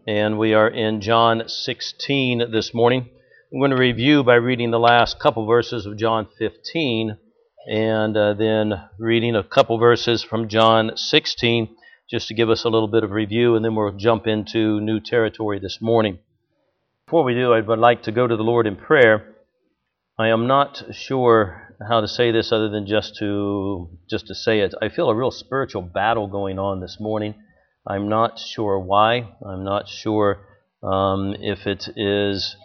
and we are in John 16 this morning. I'm going to review by reading the last couple verses of John 15, and then reading a couple verses from John 16, just to give us a little bit of review, and then we'll jump into new territory this morning. Before we do, I would like to go to the Lord in prayer. I am not sure how to say this other than just to say it. I feel a real spiritual battle going on this morning. I'm not sure why. I'm not sure if it is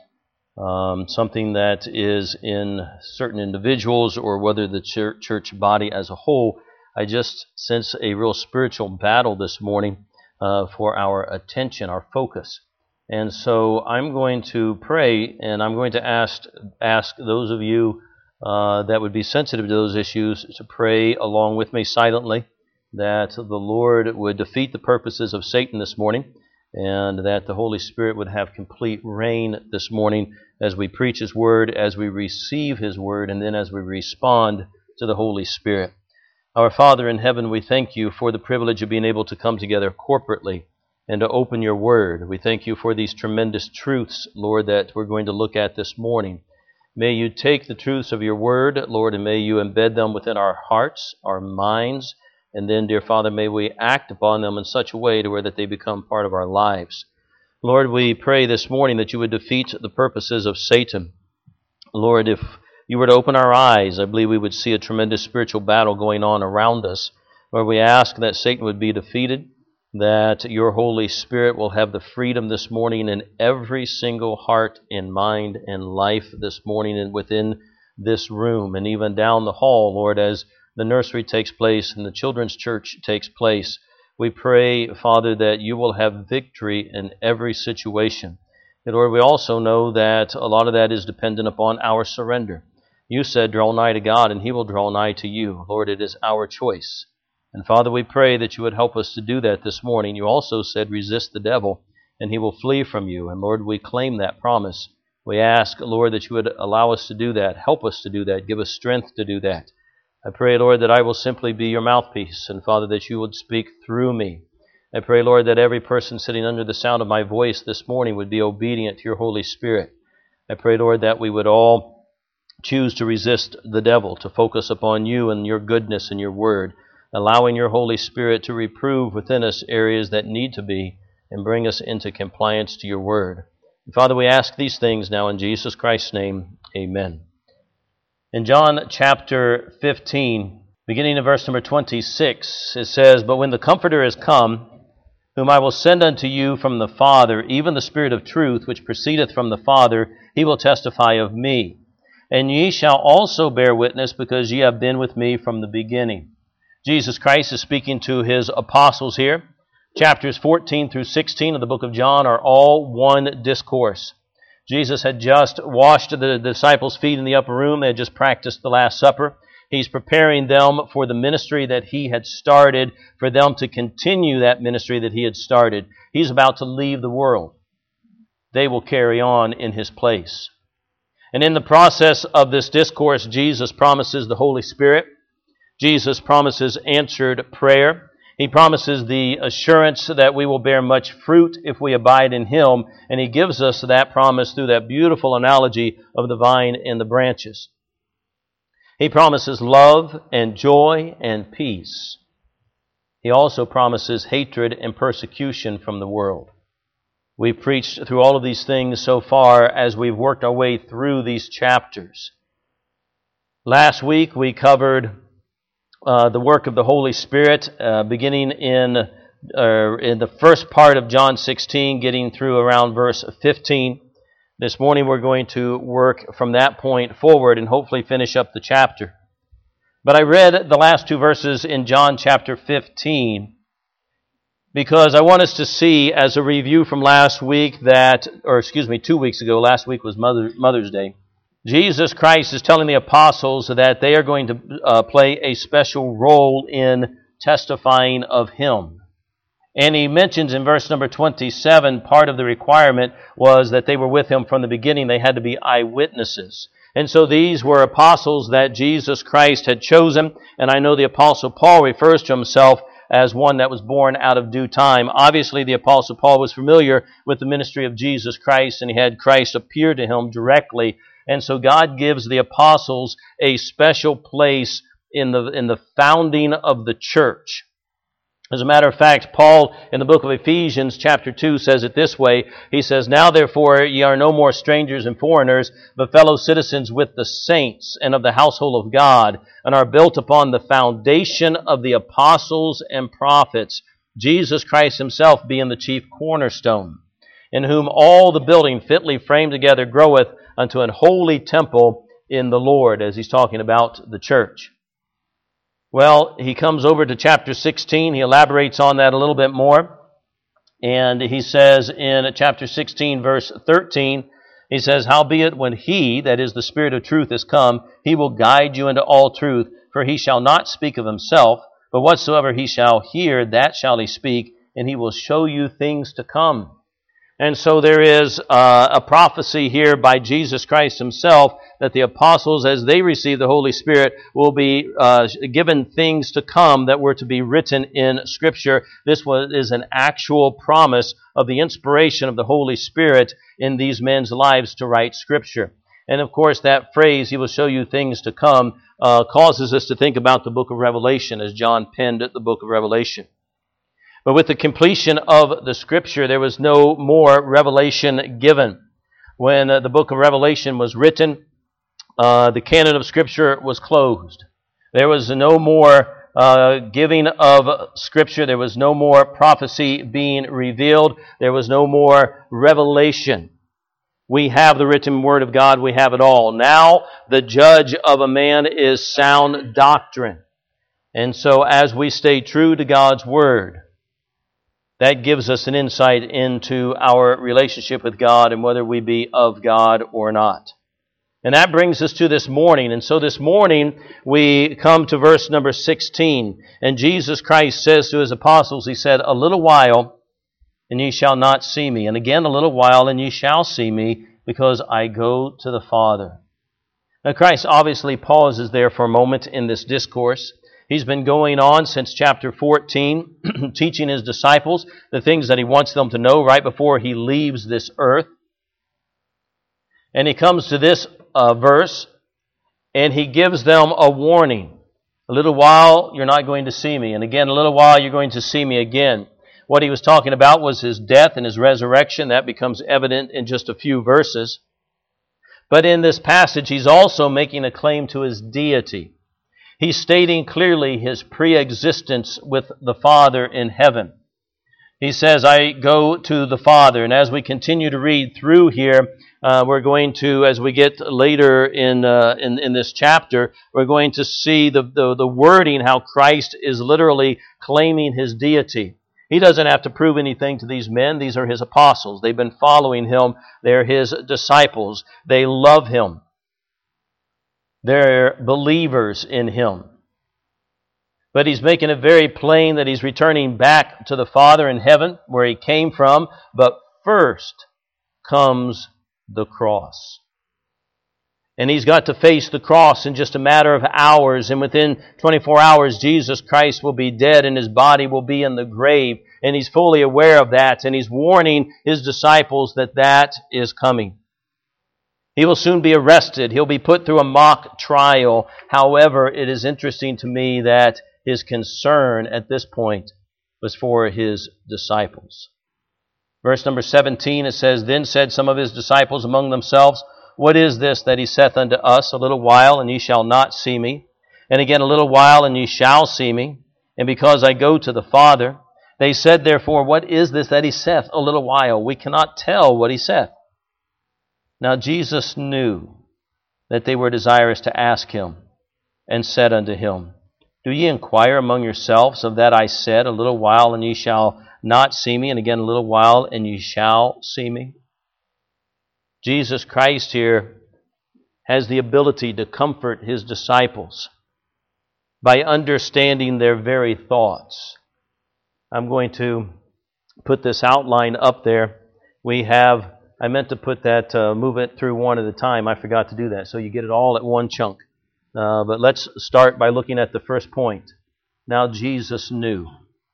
something that is in certain individuals or whether the church body as a whole. I just sense a real spiritual battle this morning for our attention, our focus. And so I'm going to pray, and I'm going to ask those of you that would be sensitive to those issues to pray along with me silently, that the Lord would defeat the purposes of Satan this morning, and that the Holy Spirit would have complete reign this morning as we preach His Word, as we receive His Word, and then as we respond to the Holy Spirit. Our Father in heaven, we thank You for the privilege of being able to come together corporately and to open Your Word. We thank You for these tremendous truths, Lord, that we're going to look at this morning. May You take the truths of Your Word, Lord, and may You embed them within our hearts, our minds, and then, dear Father, may we act upon them in such a way to where that they become part of our lives. Lord, we pray this morning that You would defeat the purposes of Satan. Lord, if You were to open our eyes, I believe we would see a tremendous spiritual battle going on around us. Lord, we ask that Satan would be defeated, that Your Holy Spirit will have the freedom this morning in every single heart and mind and life this morning and within this room and even down the hall, Lord, as the nursery takes place and the children's church takes place. We pray, Father, that You will have victory in every situation. And Lord, we also know that a lot of that is dependent upon our surrender. You said, draw nigh to God and He will draw nigh to you. Lord, it is our choice. And Father, we pray that You would help us to do that this morning. You also said, resist the devil, and he will flee from you. And Lord, we claim that promise. We ask, Lord, that You would allow us to do that, help us to do that, give us strength to do that. I pray, Lord, that I will simply be Your mouthpiece, and Father, that You would speak through me. I pray, Lord, that every person sitting under the sound of my voice this morning would be obedient to Your Holy Spirit. I pray, Lord, that we would all choose to resist the devil, to focus upon You and Your goodness and Your word, allowing Your Holy Spirit to reprove within us areas that need to be and bring us into compliance to Your word. And Father, we ask these things now in Jesus Christ's name. Amen. In John chapter 15, beginning in verse number 26, it says, But when the Comforter is come, whom I will send unto you from the Father, even the Spirit of truth, which proceedeth from the Father, He will testify of me. And ye shall also bear witness, because ye have been with me from the beginning. Jesus Christ is speaking to His apostles here. Chapters 14 through 16 of the book of John are all one discourse. Jesus had just washed the disciples' feet in the upper room. They had just practiced the Last Supper. He's preparing them for the ministry that He had started, for them to continue that ministry that He had started. He's about to leave the world. They will carry on in His place. And in the process of this discourse, Jesus promises the Holy Spirit. Jesus promises answered prayer. He promises the assurance that we will bear much fruit if we abide in Him, and He gives us that promise through that beautiful analogy of the vine and the branches. He promises love and joy and peace. He also promises hatred and persecution from the world. We've preached through all of these things so far as we've worked our way through these chapters. Last week we covered the work of the Holy Spirit, beginning in the first part of John 16, getting through around verse 15. This morning we're going to work from that point forward and hopefully finish up the chapter. But I read the last two verses in John chapter 15 because I want us to see, as a review from last week, 2 weeks ago, last week was Mother's Day, Jesus Christ is telling the apostles that they are going to play a special role in testifying of Him. And He mentions in verse number 27, part of the requirement was that they were with Him from the beginning. They had to be eyewitnesses. And so these were apostles that Jesus Christ had chosen. And I know the Apostle Paul refers to himself as one that was born out of due time. Obviously, the Apostle Paul was familiar with the ministry of Jesus Christ, and he had Christ appear to him directly. And so God gives the apostles a special place in the founding of the church. As a matter of fact, Paul, in the book of Ephesians, chapter 2, says it this way. He says, "Now therefore ye are no more strangers and foreigners, but fellow citizens with the saints and of the household of God, and are built upon the foundation of the apostles and prophets, Jesus Christ himself being the chief cornerstone, in whom all the building fitly framed together groweth unto an holy temple in the Lord," as he's talking about the church. Well, he comes over to chapter 16. He elaborates on that a little bit more. And he says in chapter 16, verse 13, he says, "Howbeit when he, that is the Spirit of truth, is come, he will guide you into all truth, for he shall not speak of himself, but whatsoever he shall hear, that shall he speak, and he will show you things to come." And so there is a prophecy here by Jesus Christ himself that the apostles, as they receive the Holy Spirit, will be given things to come that were to be written in Scripture. This is an actual promise of the inspiration of the Holy Spirit in these men's lives to write Scripture. And of course, that phrase, "He will show you things to come," causes us to think about the book of Revelation, as John penned the book of Revelation. But with the completion of the Scripture, there was no more revelation given. When the book of Revelation was written, the canon of Scripture was closed. There was no more giving of Scripture. There was no more prophecy being revealed. There was no more revelation. We have the written Word of God. We have it all. Now, the judge of a man is sound doctrine. And so as we stay true to God's Word, that gives us an insight into our relationship with God and whether we be of God or not. And that brings us to this morning. And so this morning we come to verse number 16. And Jesus Christ says to his apostles, he said, "A little while, and ye shall not see me. And again a little while, and ye shall see me, because I go to the Father." Now Christ obviously pauses there for a moment in this discourse. He's been going on since chapter 14, teaching his disciples the things that he wants them to know right before he leaves this earth. And he comes to this verse, and he gives them a warning. "A little while, you're not going to see me. And again, a little while, you're going to see me again." What he was talking about was his death and his resurrection. That becomes evident in just a few verses. But in this passage, he's also making a claim to his deity. He's stating clearly his pre-existence with the Father in heaven. He says, "I go to the Father." And as we continue to read through here, we're going to, as we get later in this chapter, we're going to see the wording, how Christ is literally claiming his deity. He doesn't have to prove anything to these men. These are his apostles. They've been following him. They're his disciples. They love him. They're believers in him. But he's making it very plain that he's returning back to the Father in heaven, where he came from. But first comes the cross. And he's got to face the cross in just a matter of hours. And within 24 hours, Jesus Christ will be dead and his body will be in the grave. And he's fully aware of that. And he's warning his disciples that that is coming. He will soon be arrested. He'll be put through a mock trial. However, it is interesting to me that his concern at this point was for his disciples. Verse number 17, it says, "Then said some of his disciples among themselves, What is this that he saith unto us? A little while, and ye shall not see me. And again a little while, and ye shall see me. And because I go to the Father. They said therefore, What is this that he saith? A little while. We cannot tell what he saith." Now Jesus knew that they were desirous to ask him, and said unto him, "Do ye inquire among yourselves of that I said, A little while, and ye shall not see me, and again a little while, and ye shall see me"? Jesus Christ here has the ability to comfort his disciples by understanding their very thoughts. I'm going to put this outline up there. I meant to put that, move it through one at a time. I forgot to do that, so you get it all at one chunk. But let's start by looking at the first point. Now Jesus knew.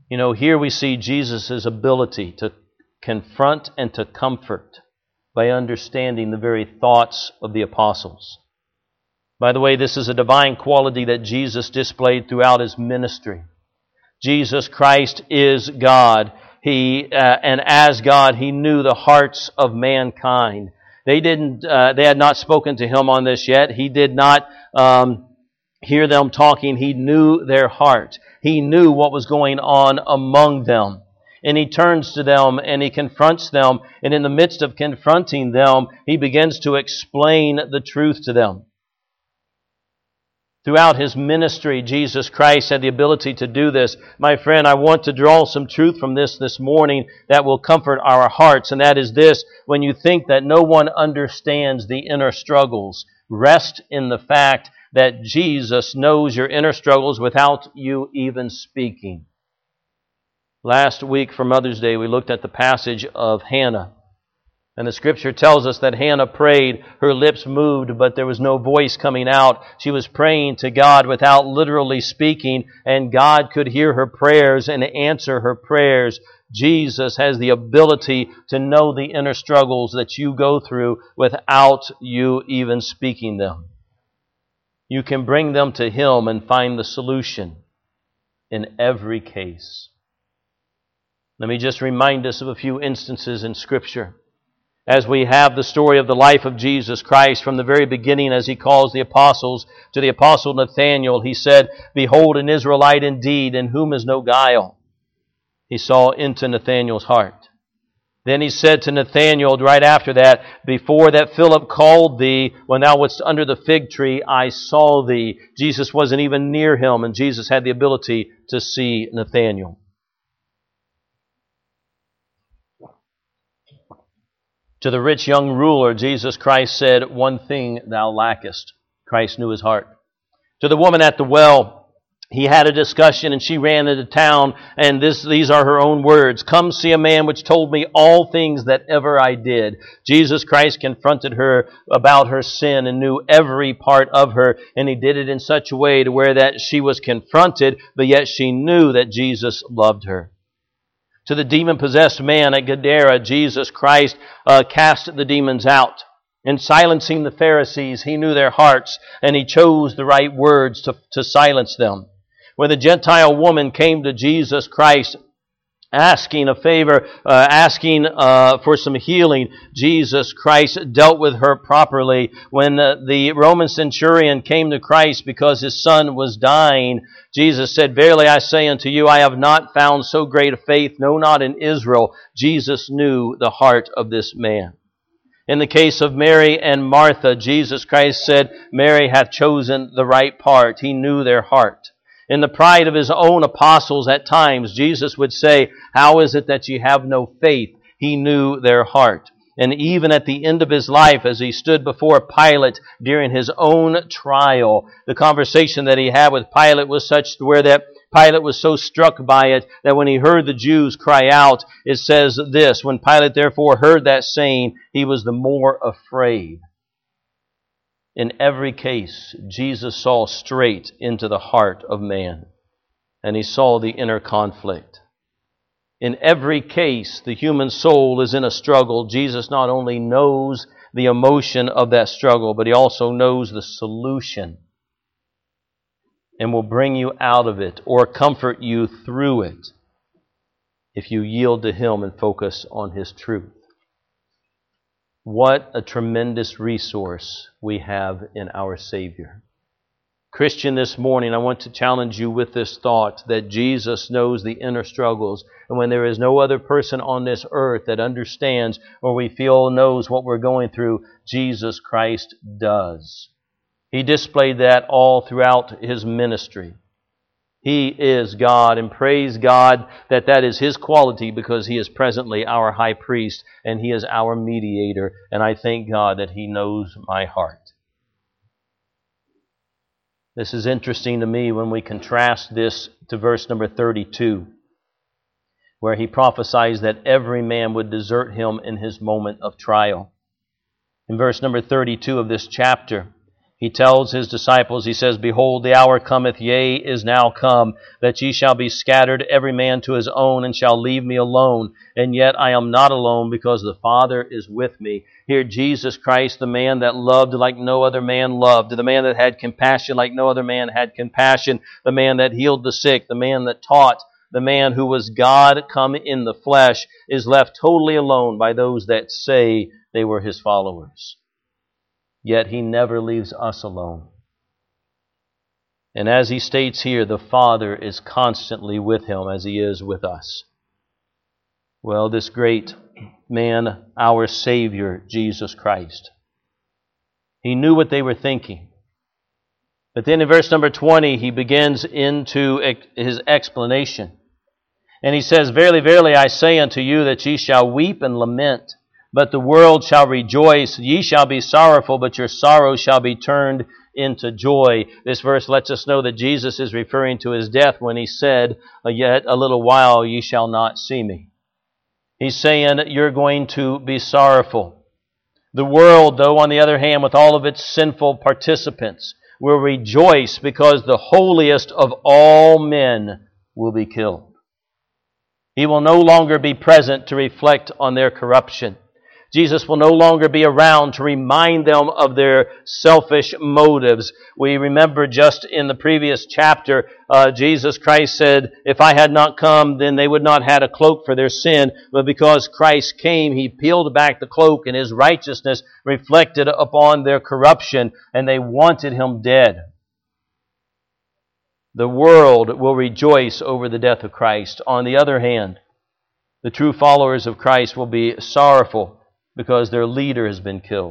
You know, here we see Jesus' ability to confront and to comfort by understanding the very thoughts of the apostles. By the way, this is a divine quality that Jesus displayed throughout His ministry. Jesus Christ is God. And as God, He knew the hearts of mankind. They had not spoken to Him on this yet. He did not hear them talking. He knew their heart. He knew what was going on among them. And He turns to them and He confronts them. And in the midst of confronting them, He begins to explain the truth to them. Throughout His ministry, Jesus Christ had the ability to do this. My friend, I want to draw some truth from this morning that will comfort our hearts, and that is this: when you think that no one understands the inner struggles, rest in the fact that Jesus knows your inner struggles without you even speaking. Last week for Mother's Day, we looked at the passage of Hannah. And the Scripture tells us that Hannah prayed, her lips moved, but there was no voice coming out. She was praying to God without literally speaking, and God could hear her prayers and answer her prayers. Jesus has the ability to know the inner struggles that you go through without you even speaking them. You can bring them to Him and find the solution in every case. Let me just remind us of a few instances in Scripture. As we have the story of the life of Jesus Christ from the very beginning, as He calls the apostles, to the apostle Nathanael, He said, "Behold, an Israelite indeed, in whom is no guile." He saw into Nathanael's heart. Then He said to Nathanael right after that, "Before that Philip called thee, when thou wast under the fig tree, I saw thee." Jesus wasn't even near him, and Jesus had the ability to see Nathanael. To the rich young ruler, Jesus Christ said, "One thing thou lackest." Christ knew his heart. To the woman at the well, He had a discussion and she ran into town, and these are her own words: "Come see a man which told me all things that ever I did." Jesus Christ confronted her about her sin and knew every part of her, and He did it in such a way to where that she was confronted, but yet she knew that Jesus loved her. To the demon-possessed man at Gadara, Jesus Christ cast the demons out. In silencing the Pharisees, He knew their hearts, and He chose the right words to silence them. When the Gentile woman came to Jesus Christ asking a favor, asking for some healing, Jesus Christ dealt with her properly. When the Roman centurion came to Christ because his son was dying, Jesus said, "Verily I say unto you, I have not found so great a faith, no, not in Israel." Jesus knew the heart of this man. In the case of Mary and Martha, Jesus Christ said, "Mary hath chosen the right part." He knew their heart. In the pride of His own apostles at times, Jesus would say, "How is it that ye have no faith?" He knew their heart. And even at the end of His life, as He stood before Pilate during His own trial, the conversation that He had with Pilate was such where that Pilate was so struck by it that when he heard the Jews cry out, it says this: "When Pilate therefore heard that saying, he was the more afraid." In every case, Jesus saw straight into the heart of man, and He saw the inner conflict. In every case, the human soul is in a struggle. Jesus not only knows the emotion of that struggle, but He also knows the solution and will bring you out of it or comfort you through it if you yield to Him and focus on His truth. What a tremendous resource we have in our Savior. Christian, this morning I want to challenge you with this thought that Jesus knows the inner struggles, and when there is no other person on this earth that understands or we feel knows what we're going through, Jesus Christ does. He displayed that all throughout His ministry. He is God, and praise God that is His quality, because He is presently our high priest and He is our mediator, and I thank God that He knows my heart. This is interesting to me when we contrast this to verse number 32, where He prophesies that every man would desert Him in his moment of trial. In verse number 32 of this chapter, He tells His disciples, He says, Behold, the hour cometh, yea, is now come, that ye shall be scattered, every man to his own, and shall leave me alone. And yet I am not alone, because the Father is with me. Here Jesus Christ, the man that loved like no other man loved, the man that had compassion like no other man had compassion, the man that healed the sick, the man that taught, the man who was God come in the flesh, is left totally alone by those that say they were His followers. Yet He never leaves us alone. And as He states here, the Father is constantly with Him as He is with us. Well, this great man, our Savior, Jesus Christ, He knew what they were thinking. But then in verse number 20, He begins into His explanation. And He says, Verily, verily, I say unto you that ye shall weep and lament, but the world shall rejoice. Ye shall be sorrowful, but your sorrow shall be turned into joy. This verse lets us know that Jesus is referring to His death when He said, Yet a little while ye shall not see me. He's saying you're going to be sorrowful. The world, though, on the other hand, with all of its sinful participants, will rejoice because the holiest of all men will be killed. He will no longer be present to reflect on their corruption. Jesus will no longer be around to remind them of their selfish motives. We remember just in the previous chapter, Jesus Christ said, If I had not come, then they would not have had a cloak for their sin. But because Christ came, He peeled back the cloak, and His righteousness reflected upon their corruption, and they wanted Him dead. The world will rejoice over the death of Christ. On the other hand, the true followers of Christ will be sorrowful because their leader has been killed.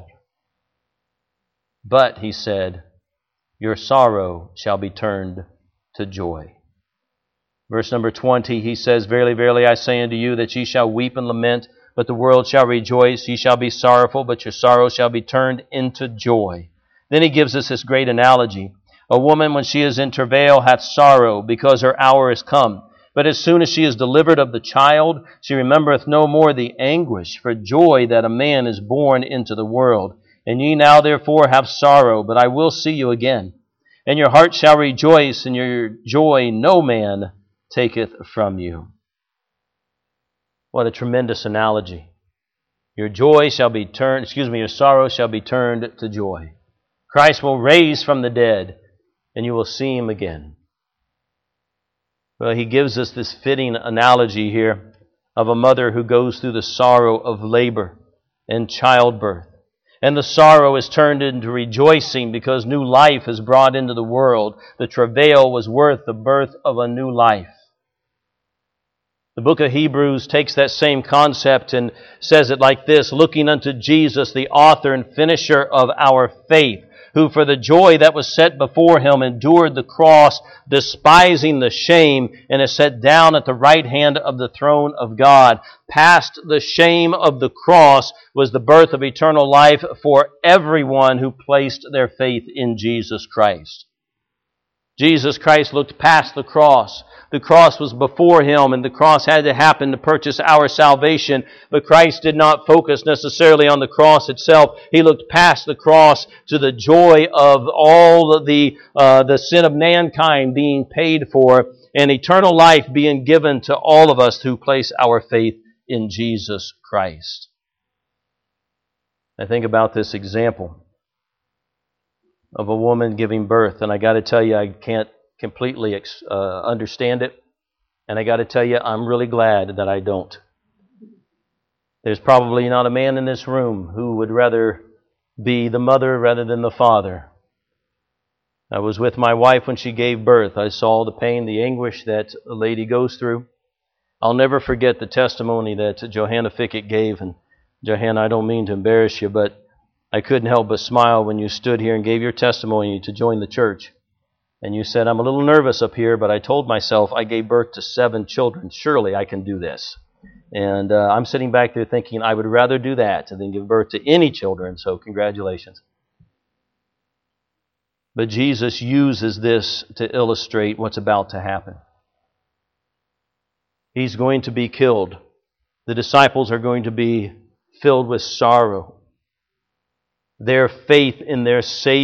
But, He said, your sorrow shall be turned to joy. Verse number 20, He says, Verily, verily, I say unto you that ye shall weep and lament, but the world shall rejoice. Ye shall be sorrowful, but your sorrow shall be turned into joy. Then He gives us this great analogy. A woman, when she is in travail, hath sorrow, because her hour is come. But as soon as she is delivered of the child, she remembereth no more the anguish for joy that a man is born into the world. And ye now therefore have sorrow, but I will see you again. And your heart shall rejoice, and your joy no man taketh from you. What a tremendous analogy. Your sorrow shall be turned to joy. Christ will raise from the dead, and you will see Him again. Well, He gives us this fitting analogy here of a mother who goes through the sorrow of labor and childbirth. And the sorrow is turned into rejoicing because new life is brought into the world. The travail was worth the birth of a new life. The book of Hebrews takes that same concept and says it like this, looking unto Jesus, the author and finisher of our faith, who for the joy that was set before Him endured the cross, despising the shame, and is set down at the right hand of the throne of God. Past the shame of the cross was the birth of eternal life for everyone who placed their faith in Jesus Christ. Jesus Christ looked past the cross. The cross was before Him, and the cross had to happen to purchase our salvation. But Christ did not focus necessarily on the cross itself. He looked past the cross to the joy of all the sin of mankind being paid for, and eternal life being given to all of us who place our faith in Jesus Christ. I think about this example of a woman giving birth, and I got to tell you, I can't completely understand it, and I got to tell you, I'm really glad that I don't. There's probably not a man in this room who would rather be the mother rather than the father. I was with my wife when she gave birth. I saw the pain, the anguish that a lady goes through. I'll never forget the testimony that Johanna Fickett gave, and Johanna, I don't mean to embarrass you, but I couldn't help but smile when you stood here and gave your testimony to join the church. And you said, I'm a little nervous up here, but I told myself I gave birth to 7 children. Surely I can do this. And I'm sitting back there thinking I would rather do that than give birth to any children, so congratulations. But Jesus uses this to illustrate what's about to happen. He's going to be killed. The disciples are going to be filled with sorrow. Their faith in their Savior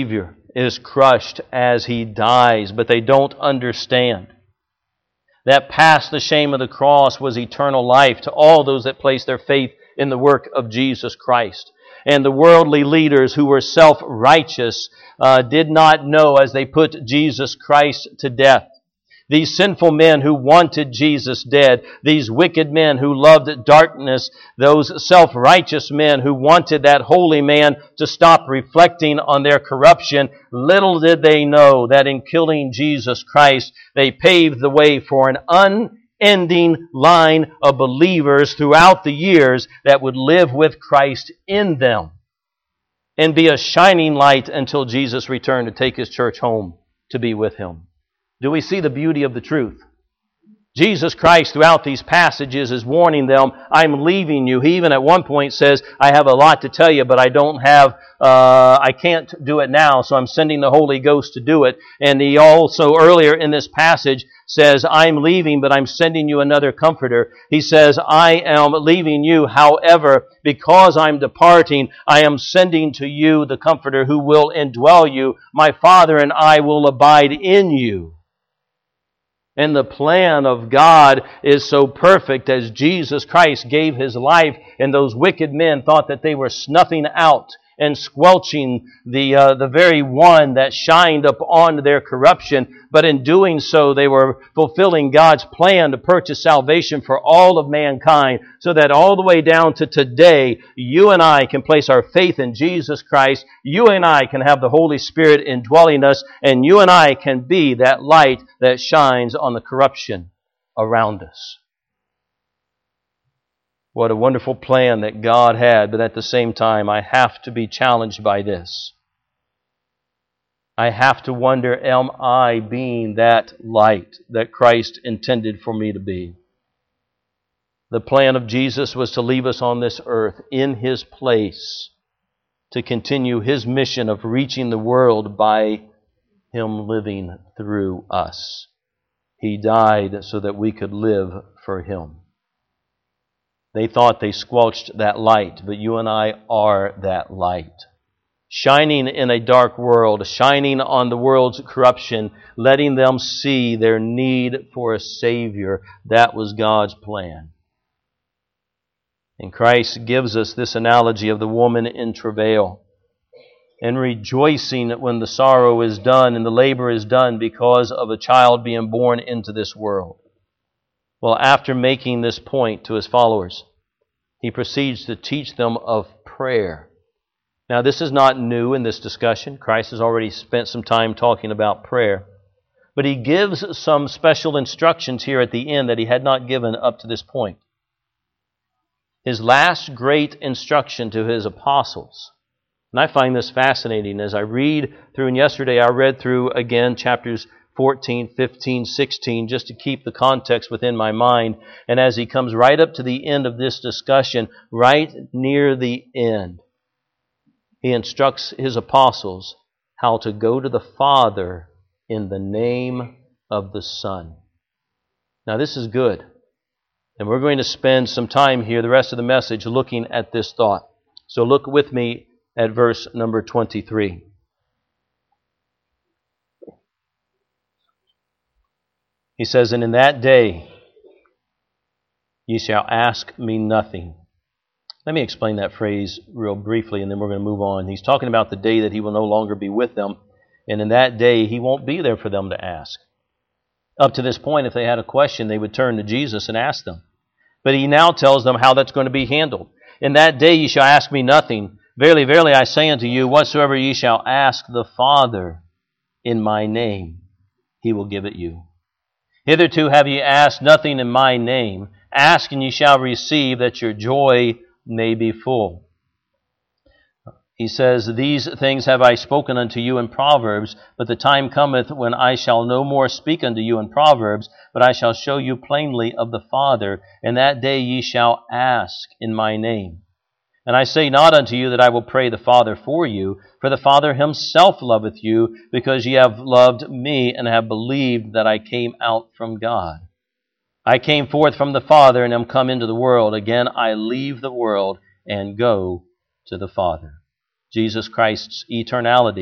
is crushed as He dies, but they don't understand that past the shame of the cross was eternal life to all those that place their faith in the work of Jesus Christ. And the worldly leaders who were self-righteous did not know as they put Jesus Christ to death. These sinful men who wanted Jesus dead, these wicked men who loved darkness, those self-righteous men who wanted that holy man to stop reflecting on their corruption, little did they know that in killing Jesus Christ, they paved the way for an unending line of believers throughout the years that would live with Christ in them and be a shining light until Jesus returned to take His church home to be with Him. Do we see the beauty of the truth? Jesus Christ throughout these passages is warning them, I'm leaving you. He even at one point says, I have a lot to tell you, but I can't do it now, so I'm sending the Holy Ghost to do it. And he also earlier in this passage says, I'm leaving, but I'm sending you another comforter. He says, I am leaving you. However, because I'm departing, I am sending to you the comforter who will indwell you. My Father and I will abide in you. And the plan of God is so perfect as Jesus Christ gave His life, and those wicked men thought that they were snuffing out and squelching the very one that shined upon their corruption. But in doing so, they were fulfilling God's plan to purchase salvation for all of mankind, so that all the way down to today, you and I can place our faith in Jesus Christ. You and I can have the Holy Spirit indwelling us, and you and I can be that light that shines on the corruption around us. What a wonderful plan that God had, but at the same time, I have to be challenged by this. I have to wonder, am I being that light that Christ intended for me to be? The plan of Jesus was to leave us on this earth in His place to continue His mission of reaching the world by Him living through us. He died so that we could live for Him. They thought they squelched that light, but you and I are that light. Shining in a dark world, shining on the world's corruption, letting them see their need for a Savior. That was God's plan. And Christ gives us this analogy of the woman in travail and rejoicing when the sorrow is done and the labor is done because of a child being born into this world. Well, after making this point to His followers, He proceeds to teach them of prayer. Now, this is not new in this discussion. Christ has already spent some time talking about prayer. But He gives some special instructions here at the end that He had not given up to this point. His last great instruction to His apostles. And I find this fascinating as I read through, and yesterday I read through again chapters 14, 15, 16, just to keep the context within my mind. And as he comes right up to the end of this discussion, right near the end, he instructs his apostles how to go to the Father in the name of the Son. Now this is good. And we're going to spend some time here, the rest of the message, looking at this thought. So look with me at verse number 23. He says, and in that day ye shall ask me nothing. Let me explain that phrase real briefly, and then we're going to move on. He's talking about the day that He will no longer be with them, and in that day He won't be there for them to ask. Up to this point, if they had a question, they would turn to Jesus and ask them. But He now tells them how that's going to be handled. In that day ye shall ask me nothing. Verily, verily, I say unto you, whatsoever ye shall ask the Father in my name, He will give it you. Hitherto have ye asked nothing in my name. Ask and ye shall receive, that your joy may be full. He says, these things have I spoken unto you in Proverbs, but the time cometh when I shall no more speak unto you in Proverbs, but I shall show you plainly of the Father. And that day ye shall ask in my name. And I say not unto you that I will pray the Father for you, for the Father Himself loveth you, because ye have loved me, and have believed that I came out from God. I came forth from the Father, and am come into the world. Again I leave the world, and go to the Father. Jesus Christ's eternality,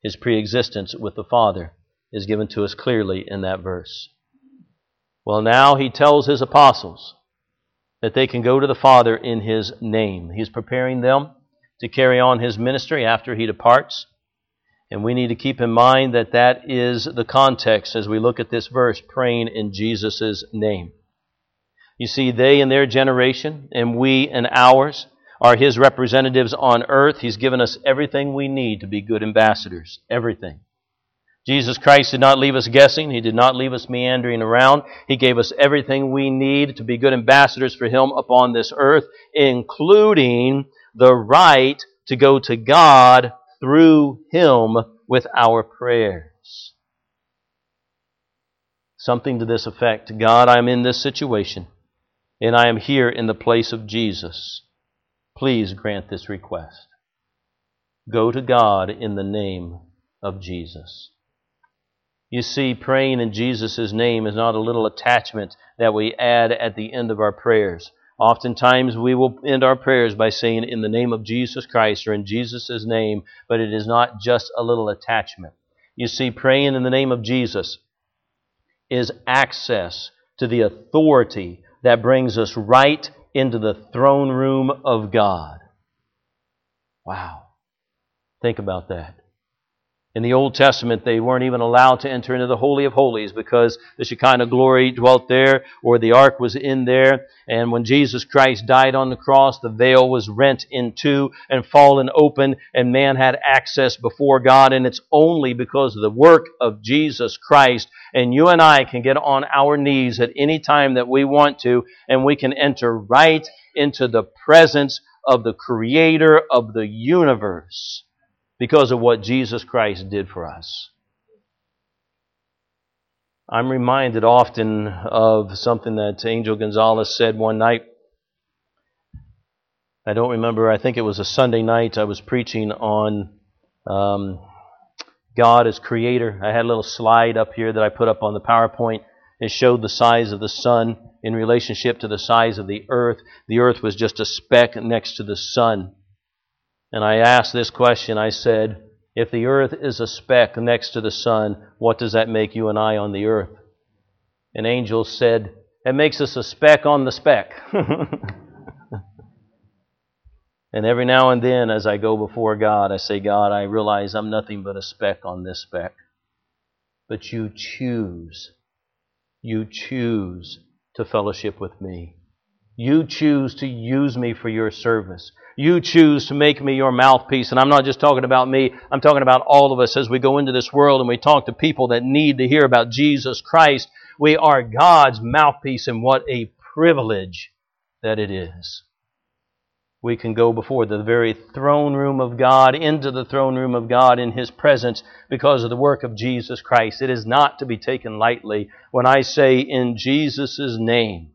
His preexistence with the Father is given to us clearly in that verse. Well, now He tells His apostles that they can go to the Father in His name. He's preparing them to carry on His ministry after He departs. And we need to keep in mind that that is the context as we look at this verse, praying in Jesus' name. You see, they in their generation and we in ours are His representatives on earth. He's given us everything we need to be good ambassadors. Everything. Jesus Christ did not leave us guessing. He did not leave us meandering around. He gave us everything we need to be good ambassadors for Him upon this earth, including the right to go to God through Him with our prayers. Something to this effect: God, I'm in this situation, and I am here in the place of Jesus. Please grant this request. Go to God in the name of Jesus. You see, praying in Jesus' name is not a little attachment that we add at the end of our prayers. Oftentimes we will end our prayers by saying, in the name of Jesus Christ, or in Jesus' name, but it is not just a little attachment. You see, praying in the name of Jesus is access to the authority that brings us right into the throne room of God. Wow. Think about that. In the Old Testament, they weren't even allowed to enter into the Holy of Holies because the Shekinah glory dwelt there, or the ark was in there. And when Jesus Christ died on the cross, the veil was rent in two and fallen open, and man had access before God. And it's only because of the work of Jesus Christ. And you and I can get on our knees at any time that we want to, and we can enter right into the presence of the Creator of the universe, because of what Jesus Christ did for us. I'm reminded often of something that Angel Gonzalez said one night. I don't remember, I think it was a Sunday night. I was preaching on God as Creator. I had a little slide up here that I put up on the PowerPoint. It showed the size of the sun in relationship to the size of the earth. The earth was just a speck next to the sun. And I asked this question. I said, if the earth is a speck next to the sun, what does that make you and I on the earth? And Angel said, it makes us a speck on the speck. And every now and then as I go before God, I say, God, I realize I'm nothing but a speck on this speck. But you choose to fellowship with me. You choose to use me for your service. You choose to make me your mouthpiece. And I'm not just talking about me. I'm talking about all of us as we go into this world and we talk to people that need to hear about Jesus Christ. We are God's mouthpiece, and what a privilege that it is. We can go before the very throne room of God, into the throne room of God in His presence because of the work of Jesus Christ. It is not to be taken lightly. When I say in Jesus' name,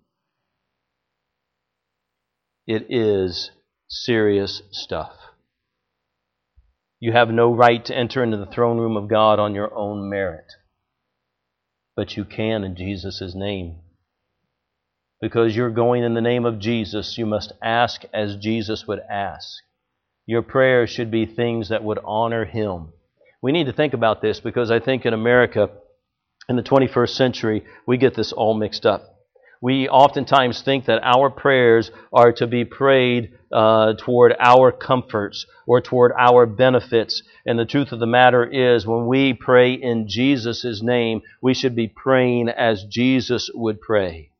it is serious stuff. You have no right to enter into the throne room of God on your own merit. But you can in Jesus' name. Because you're going in the name of Jesus, you must ask as Jesus would ask. Your prayers should be things that would honor Him. We need to think about this, because I think in America, in the 21st century, we get this all mixed up. We oftentimes think that our prayers are to be prayed toward our comforts or toward our benefits. And the truth of the matter is, when we pray in Jesus' name, we should be praying as Jesus would pray.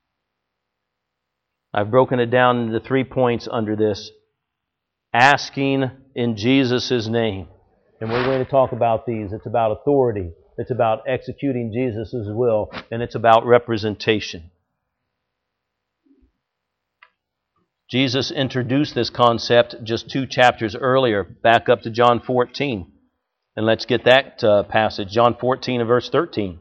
I've broken it down into 3 points under this. Asking in Jesus' name. And we're going to talk about these. It's about authority. It's about executing Jesus' will. And it's about representation. Jesus introduced this concept just 2 chapters earlier. Back up to John 14. And let's get that passage. John 14 and verse 13.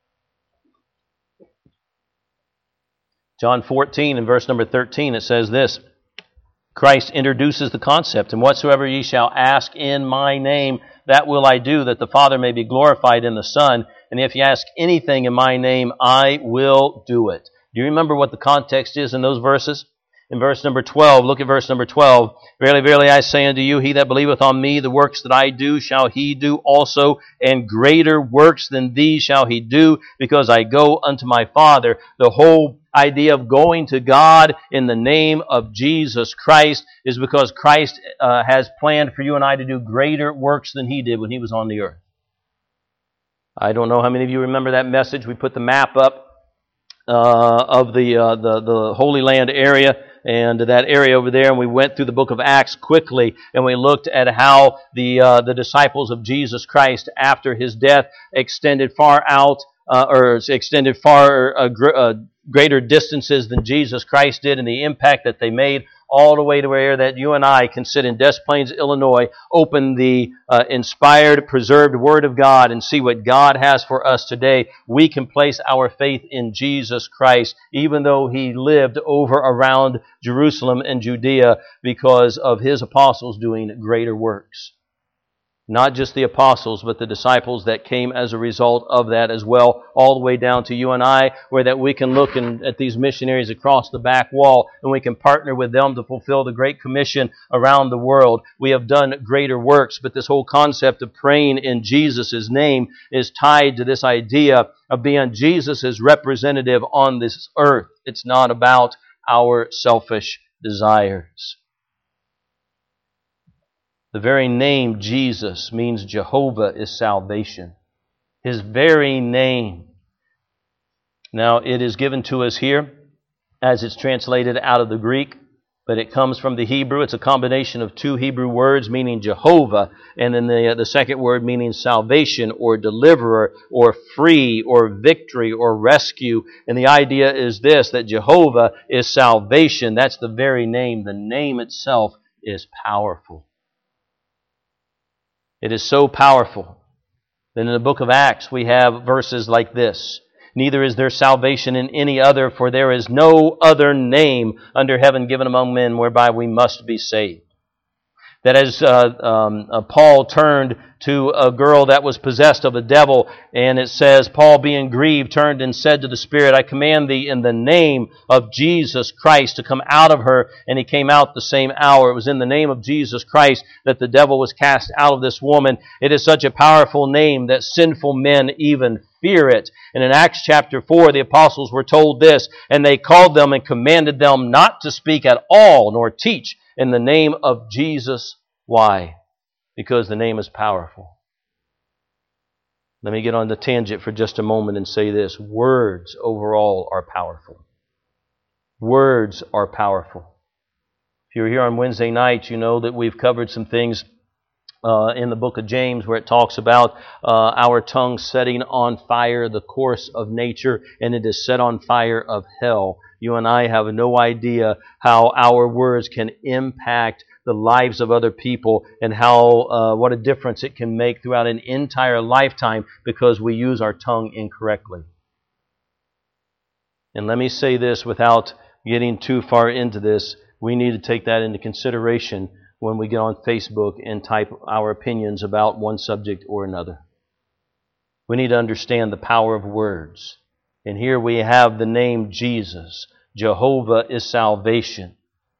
John 14 and verse number 13, it says this. Christ introduces the concept. And whatsoever ye shall ask in my name, that will I do, that the Father may be glorified in the Son. And if ye ask anything in my name, I will do it. Do you remember what the context is in those verses? In verse number 12, look at verse number 12. Verily, verily, I say unto you, he that believeth on me, the works that I do shall he do also, and greater works than these shall he do, because I go unto my Father. The whole idea of going to God in the name of Jesus Christ is because Christ has planned for you and I to do greater works than he did when he was on the earth. I don't know how many of you remember that message. We put the map up of the Holy Land area and that area over there, and we went through the book of Acts quickly, and we looked at how the disciples of Jesus Christ after his death extended far out, greater distances than Jesus Christ did, and the impact that they made, all the way to where that you and I can sit in Des Plaines, Illinois, open the inspired, preserved Word of God and see what God has for us today. We can place our faith in Jesus Christ, even though he lived over around Jerusalem and Judea, because of his apostles doing greater works. Not just the apostles, but the disciples that came as a result of that as well, all the way down to you and I, where that we can look at these missionaries across the back wall, and we can partner with them to fulfill the Great Commission around the world. We have done greater works, but this whole concept of praying in Jesus' name is tied to this idea of being Jesus' representative on this earth. It's not about our selfish desires. The very name Jesus means Jehovah is salvation. His very name. Now, it is given to us here as it's translated out of the Greek, but it comes from the Hebrew. It's a combination of two Hebrew words meaning Jehovah, and then the second word meaning salvation or deliverer or free or victory or rescue. And the idea is this, that Jehovah is salvation. That's the very name. The name itself is powerful. It is so powerful that in the book of Acts we have verses like this. Neither is there salvation in any other, for there is no other name under heaven given among men whereby we must be saved. That as Paul turned to a girl that was possessed of a devil, and it says, Paul being grieved turned and said to the Spirit, I command thee in the name of Jesus Christ to come out of her. And he came out the same hour. It was in the name of Jesus Christ that the devil was cast out of this woman. It is such a powerful name that sinful men even fear it. And in Acts chapter 4, the apostles were told this, and they called them and commanded them not to speak at all, nor teach in the name of Jesus. Why? Because the name is powerful. Let me get on the tangent for just a moment and say this. Words overall are powerful. Words are powerful. If you're here on Wednesday nights, you know that we've covered some things in the book of James where it talks about our tongue setting on fire the course of nature, and it is set on fire of hell. You and I have no idea how our words can impact the lives of other people, and how what a difference it can make throughout an entire lifetime because we use our tongue incorrectly. And let me say this without getting too far into this, we need to take that into consideration when we get on Facebook and type our opinions about one subject or another. We need to understand the power of words. And here we have the name Jesus. Jehovah is salvation.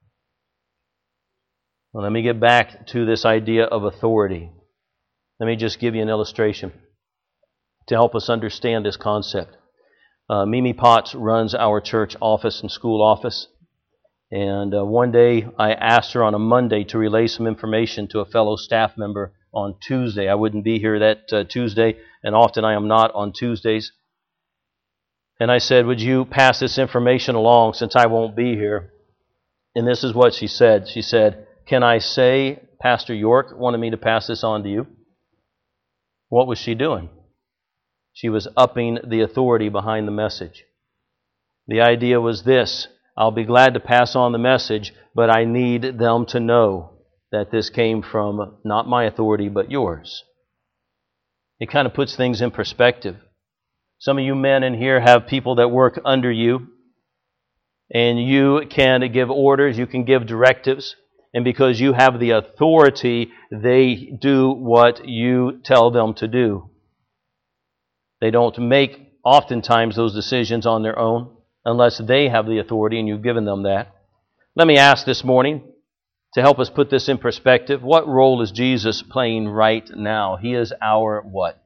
Well, let me get back to this idea of authority. Let me just give you an illustration to help us understand this concept. Mimi Potts runs our church office and school office. And one day I asked her on a Monday to relay some information to a fellow staff member on Tuesday. I wouldn't be here that Tuesday, and often I am not on Tuesdays. And I said, would you pass this information along since I won't be here? And this is what she said. She said, can I say Pastor York wanted me to pass this on to you? What was she doing? She was upping the authority behind the message. The idea was this: I'll be glad to pass on the message, but I need them to know that this came from not my authority, but yours. It kind of puts things in perspective. Some of you men in here have people that work under you, and you can give orders, you can give directives, and because you have the authority, they do what you tell them to do. They don't make, oftentimes, those decisions on their own, unless they have the authority and you've given them that. Let me ask this morning, to help us put this in perspective, what role is Jesus playing right now? He is our what?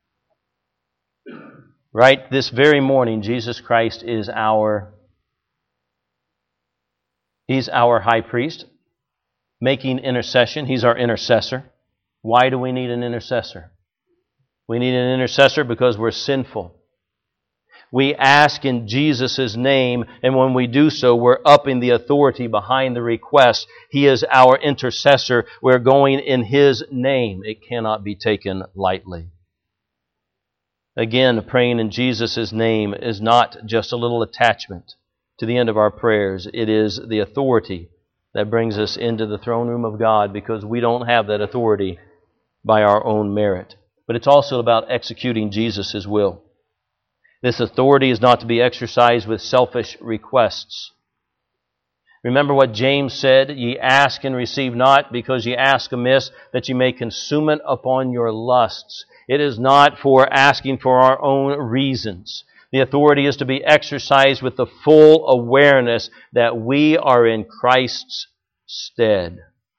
Right this very morning, Jesus Christ is He's our high priest, making intercession. He's our intercessor. Why do we need an intercessor? We need an intercessor because we're sinful. We ask in Jesus' name, and when we do so, we're upping the authority behind the request. He is our intercessor. We're going in His name. It cannot be taken lightly. Again, praying in Jesus' name is not just a little attachment to the end of our prayers. It is the authority that brings us into the throne room of God, because we don't have that authority by our own merit. But it's also about executing Jesus' will. This authority is not to be exercised with selfish requests. Remember what James said, "Ye ask and receive not, because ye ask amiss, that ye may consume it upon your lusts." It is not for asking for our own reasons. The authority is to be exercised with the full awareness that we are in Christ's stead.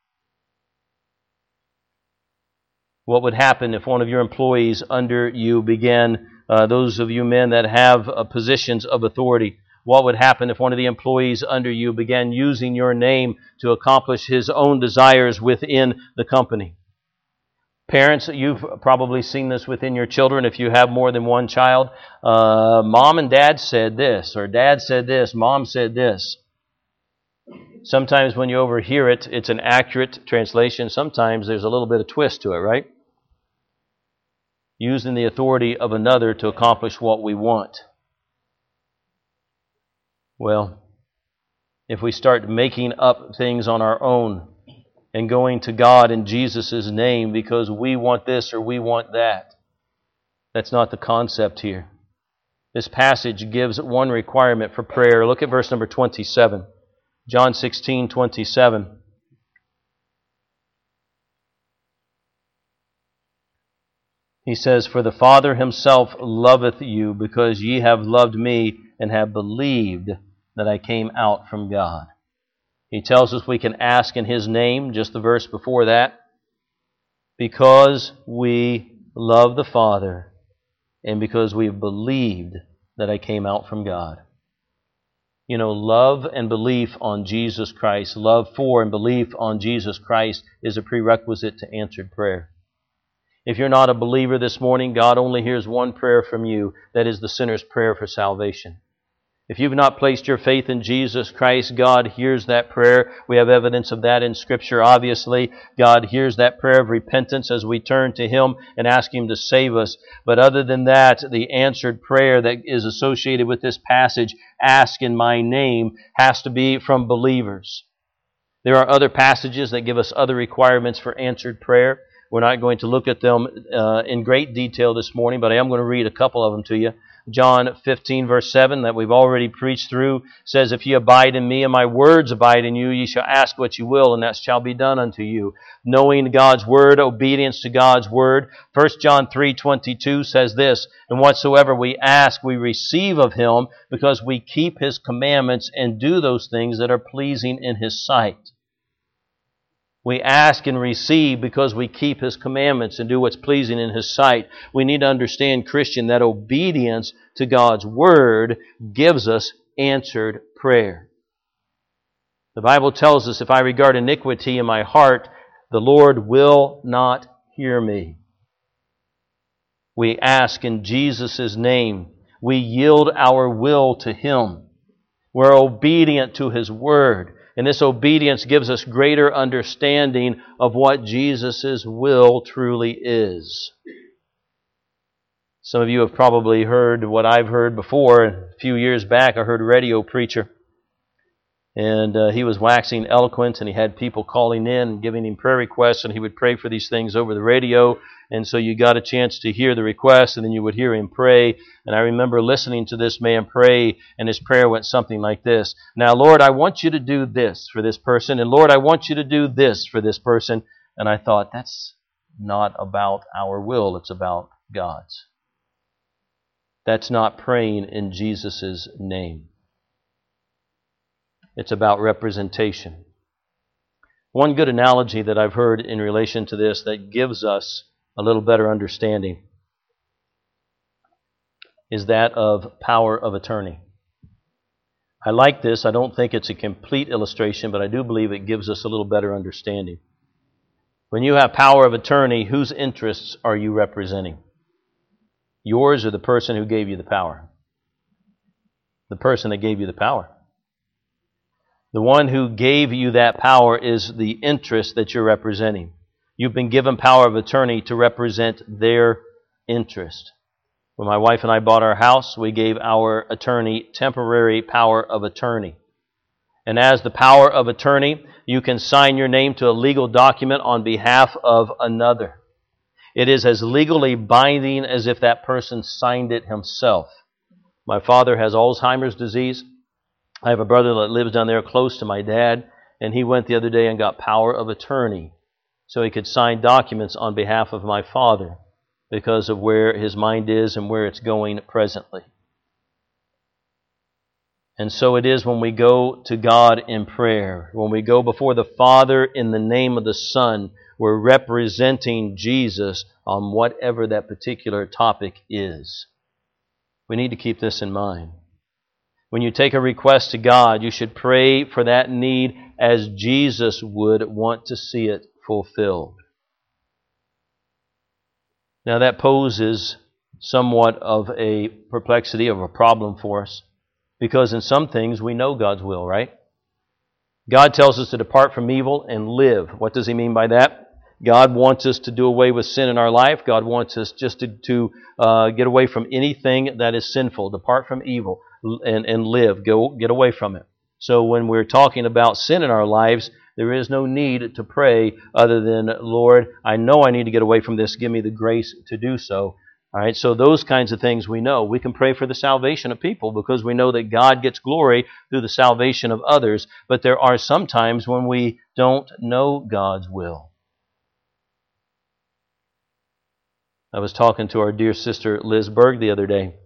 What would happen if one of your employees under you began, those of you men that have positions of authority, what would happen if one of the employees under you began using your name to accomplish his own desires within the company? Parents, you've probably seen this within your children if you have more than one child. Mom and dad said this, or dad said this, mom said this. Sometimes when you overhear it, it's an accurate translation. Sometimes there's a little bit of twist to it, right? Using the authority of another to accomplish what we want. Well, if we start making up things on our own and going to God in Jesus' name because we want this or we want that, that's not the concept here. This passage gives one requirement for prayer. Look at verse number 27. John 16:27. He says, "For the Father Himself loveth you, because ye have loved me and have believed that I came out from God." He tells us we can ask in His name, just the verse before that, because we love the Father and because we've believed that I came out from God. You know, love and belief on Jesus Christ, love for and belief on Jesus Christ is a prerequisite to answered prayer. If you're not a believer this morning, God only hears one prayer from you. That is the sinner's prayer for salvation. If you've not placed your faith in Jesus Christ, God hears that prayer. We have evidence of that in Scripture, obviously. God hears that prayer of repentance as we turn to Him and ask Him to save us. But other than that, the answered prayer that is associated with this passage, "Ask in my name," has to be from believers. There are other passages that give us other requirements for answered prayer. We're not going to look at them in great detail this morning, but I am going to read a couple of them to you. John 15, verse 7, that we've already preached through, says, "If ye abide in me and my words abide in you, ye shall ask what ye will, and that shall be done unto you." Knowing God's word, obedience to God's word. 1 John 3:22 says this, "And whatsoever we ask, we receive of Him, because we keep His commandments and do those things that are pleasing in His sight." We ask and receive because we keep His commandments and do what's pleasing in His sight. We need to understand, Christian, that obedience to God's word gives us answered prayer. The Bible tells us, "If I regard iniquity in my heart, the Lord will not hear me." We ask in Jesus' name. We yield our will to Him. We're obedient to His word. And this obedience gives us greater understanding of what Jesus' will truly is. Some of you have probably heard what I've heard before. A few years back, I heard a radio preacher. And he was waxing eloquent, and he had people calling in and giving him prayer requests, and he would pray for these things over the radio. And so you got a chance to hear the request, and then you would hear him pray. And I remember listening to this man pray, and his prayer went something like this: "Now, Lord, I want you to do this for this person, and Lord, I want you to do this for this person." And I thought, that's not about our will, it's about God's. That's not praying in Jesus' name. It's about representation. One good analogy that I've heard in relation to this that gives us a little better understanding is that of power of attorney. I like this. I don't think it's a complete illustration, but I do believe it gives us a little better understanding. When you have power of attorney, whose interests are you representing? Yours or the person who gave you the power? The person that gave you the power. The one who gave you that power is the interest that you're representing. You've been given power of attorney to represent their interest. When my wife and I bought our house, we gave our attorney temporary power of attorney. And as the power of attorney, you can sign your name to a legal document on behalf of another. It is as legally binding as if that person signed it himself. My father has Alzheimer's disease. I have a brother that lives down there close to my dad, and he went the other day and got power of attorney so he could sign documents on behalf of my father because of where his mind is and where it's going presently. And so it is when we go to God in prayer. When we go before the Father in the name of the Son, we're representing Jesus on whatever that particular topic is. We need to keep this in mind. When you take a request to God, you should pray for that need as Jesus would want to see it fulfilled. Now that poses somewhat of a perplexity, of a problem for us, because in some things we know God's will, right? God tells us to depart from evil and live. What does He mean by that? God wants us to do away with sin in our life. God wants us just to get away from anything that is sinful. Depart from evil and live. Get away from it. So when we're talking about sin in our lives, there is no need to pray other than, Lord, I know I need to get away from this. Give me the grace to do so. All right, so those kinds of things we know. We can pray for the salvation of people because we know that God gets glory through the salvation of others. But there are some times when we don't know God's will. I was talking to our dear sister Liz Berg the other day,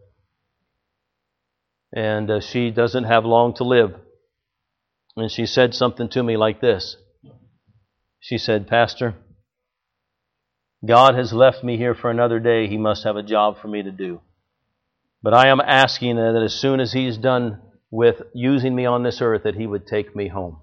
and she doesn't have long to live. And she said something to me like this. She said, Pastor, God has left me here for another day. He must have a job for me to do. But I am asking that as soon as He's done with using me on this earth, that He would take me home.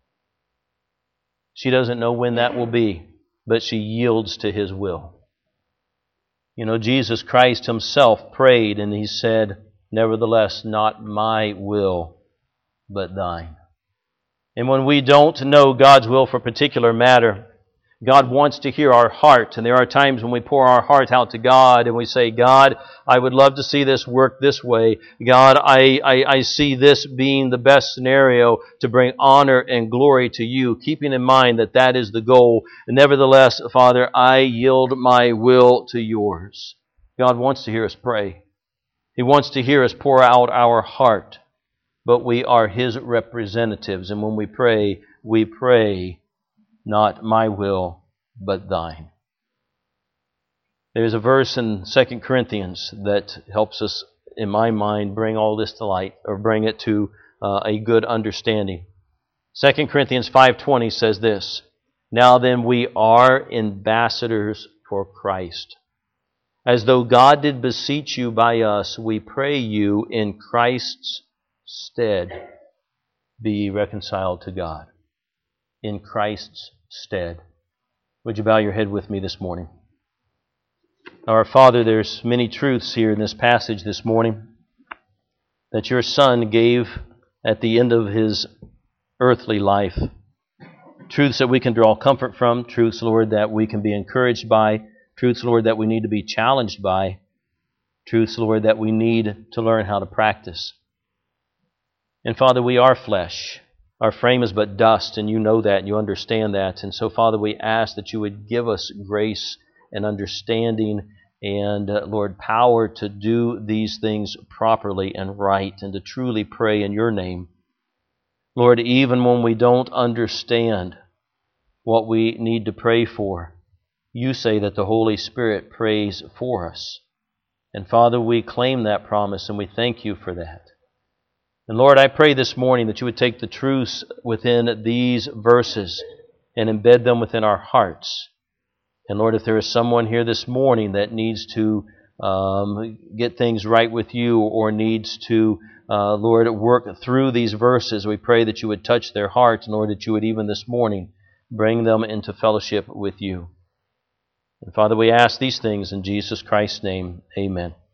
She doesn't know when that will be, but she yields to His will. You know, Jesus Christ Himself prayed and He said, nevertheless, not my will, but thine. And when we don't know God's will for a particular matter, God wants to hear our heart. And there are times when we pour our heart out to God and we say, God, I would love to see this work this way. God, I see this being the best scenario to bring honor and glory to You, keeping in mind that that is the goal. And nevertheless, Father, I yield my will to Yours. God wants to hear us pray. He wants to hear us pour out our heart. But we are His representatives. And when we pray not my will, but thine. There's a verse in 2 Corinthians that helps us, in my mind, bring all this to light, or bring it to a good understanding. 2 Corinthians 5:20 says this, Now then we are ambassadors for Christ. As though God did beseech you by us, we pray you in Christ's stead, be ye reconciled to God. In Christ's stead. Would you bow your head with me this morning? Our Father, there's many truths here in this passage this morning that Your Son gave at the end of His earthly life. Truths that we can draw comfort from, truths, Lord, that we can be encouraged by, truths, Lord, that we need to be challenged by, truths, Lord, that we need to learn how to practice. And Father, we are flesh. Our frame is but dust, and You know that, and You understand that. And so, Father, we ask that You would give us grace and understanding and, Lord, power to do these things properly and right and to truly pray in Your name. Lord, even when we don't understand what we need to pray for, You say that the Holy Spirit prays for us. And, Father, we claim that promise, and we thank You for that. And Lord, I pray this morning that you would take the truths within these verses and embed them within our hearts. And Lord, if there is someone here this morning that needs to get things right with you or needs to, Lord, work through these verses, we pray that you would touch their hearts, and Lord, that you would even this morning bring them into fellowship with you. And Father, we ask these things in Jesus Christ's name. Amen.